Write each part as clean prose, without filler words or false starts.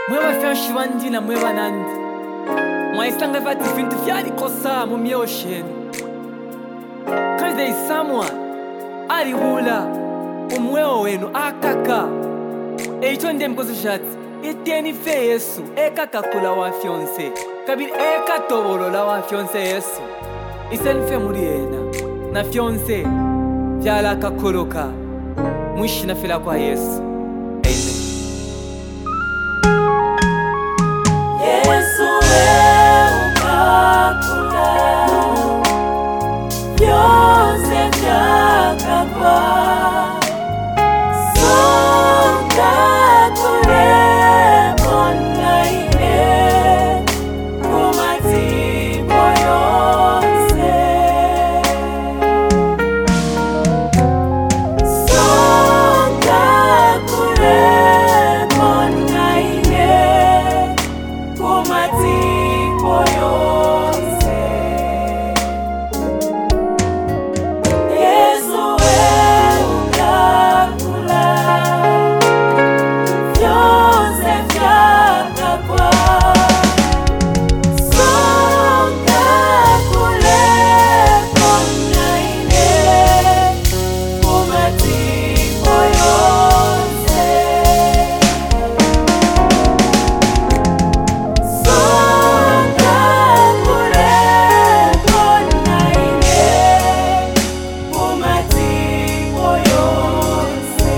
Mweva fyanshi bandina mweva nandi mwaisanga vati vintu vyalikosa mu myosheni. Cause there is someone aliwula umweo wenu akaka eicho nde mkoso shati iteni fe Yesu ekakakula wa fyonse kabili ekatobolola wa fyonse Yesu isenife muri yena na fyonse vyalakakoloka mwishi na fila kwa Yesu. Amen. Yesu ukakula vyose vyakakwa soka kule konaine kumatibo yonse soka kule konaine kumatibo yonse. Yesu ukakula vyose vyakakwa soka kule konaine kumatibo yonse. Soka kule konaine kumatibo yonse.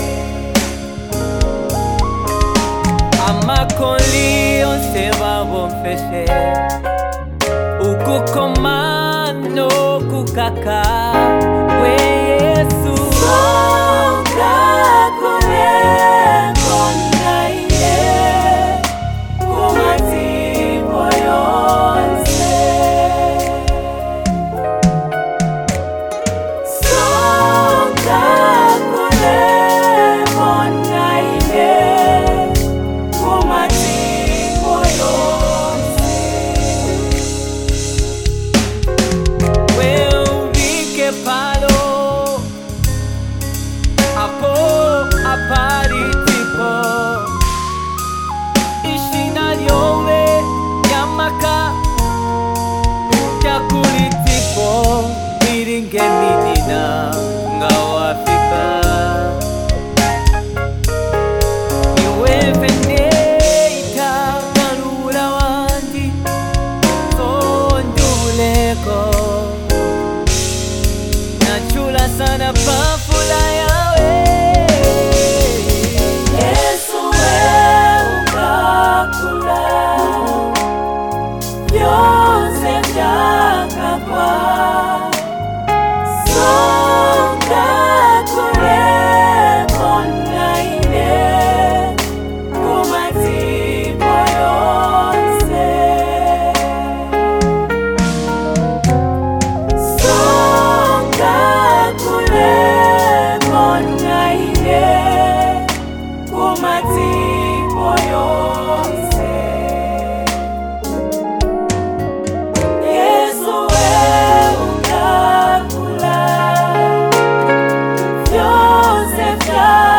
Amakoli yonse babomfeshe ukukomano kukaka we Yesu. Soka kule konaine kumatibo yonse. Soka kule konaine kumatibo yonse. We uvike palo apo aparitipo ishina lyowe yamaka yakulitipo iringeminina ngawafika iweveneita kanula wandi sonduleko nachula sana pafula yawe. Yesu ukakula vyose vyakakwa soka kule konaine kumatibo yonse. Soka kule konaine kumatibo yonse. Yesu ukakula vyose vyakakwa